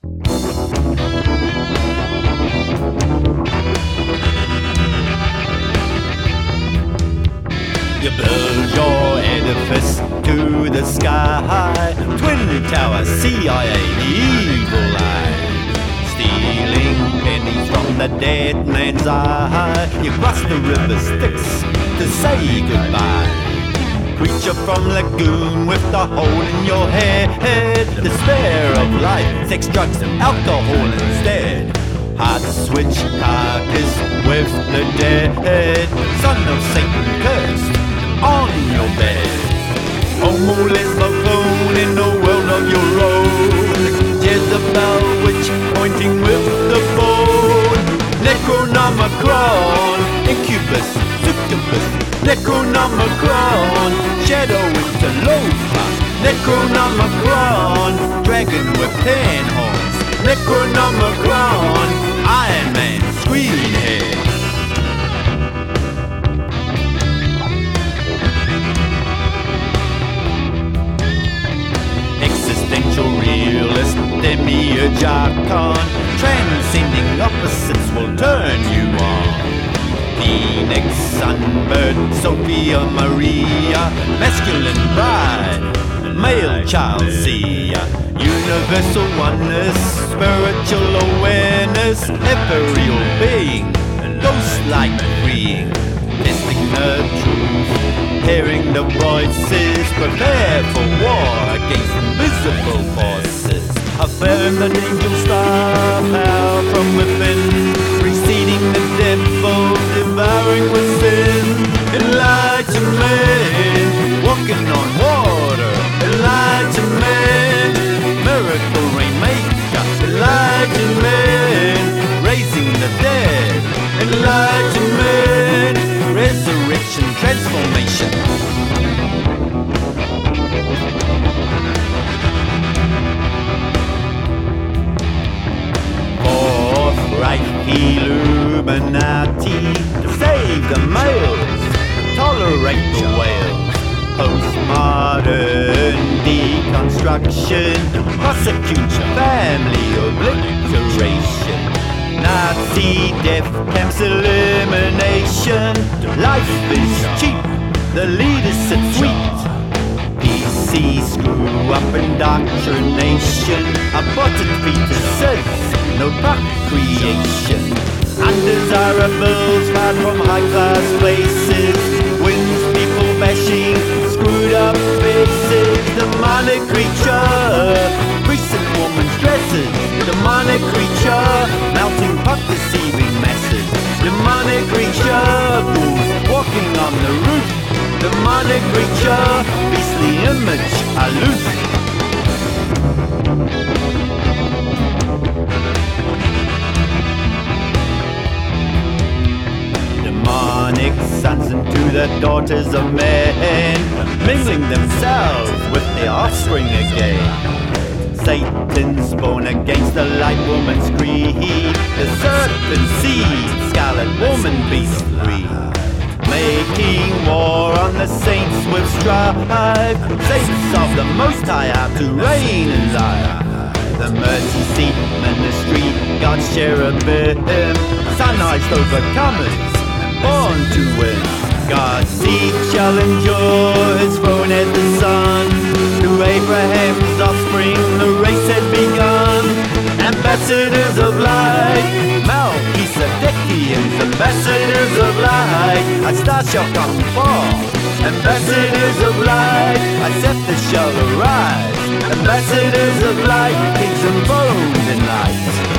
You build your edifice to the sky, Twin Tower, CIA, evil eye, stealing pennies from the dead man's eye. You cross the river Styx to say goodbye. Creature from lagoon with the hole in your head, despair of life, sex, drugs, and alcohol instead. Heart switch carcass with the dead, son of Satan cursed on your bed. Homo lesbo clone in a world of your own, Jezebel witch pointing with the bone. Necronomicron, incubus, succubus, Necronomicron, shadow interloper, Necronomicron, dragon with 10 horns, Necronomicron, Iron Man, screenhead. Existential realist, demiurge archon, transcending opposites will turn you on. Phoenix, sunbird, Sophia Maria, masculine bride, male child seer, universal oneness, spiritual awareness, ethereal being, ghost-like freeing, testing the truth, hearing the voices, prepare for war against invisible forces. Affirm the angel star power from within, preceding the devil, devouring with sin. Enlightenment, walking on water. Enlightenment, miracle rainmaker. Enlightenment, raising the dead. Enlightenment, resurrection, transformation. Right Illuminati to save the males, tolerate the whales. Postmodern deconstruction, prosecute family obliteration. Nazi death camps elimination. Life is cheap, the leaders sit sweet. PC screw up indoctrination, aborted fetuses, no procreation. Undesirables found from high-class places, wins people bashing, screwed up faces. Demonic creature, priests in woman's dresses. Demonic creature, melting pot deceiving masses. Demonic creature, ghouls walking on the roof. Demonic creature, beastly image, aloof. Demonic sons into the daughters of men, mingling themselves with their offspring again. Satan's born against the light woman's greed, the serpent seed, scarlet woman beast breed. Making war on the saints with strife, saints of the Most High are to reign in life. The mercy seat ministry, God's cherubim, sun-eyed overcomers, born to win. God's seed shall endure, his throne as the sun. Through Abraham's offspring the race had begun. Ambassadors of light, Melchizedekians, ambassadors of light, a star shall come and fall. Ambassadors of light, a scepter shall arise. Ambassadors of light, kings and bones in light.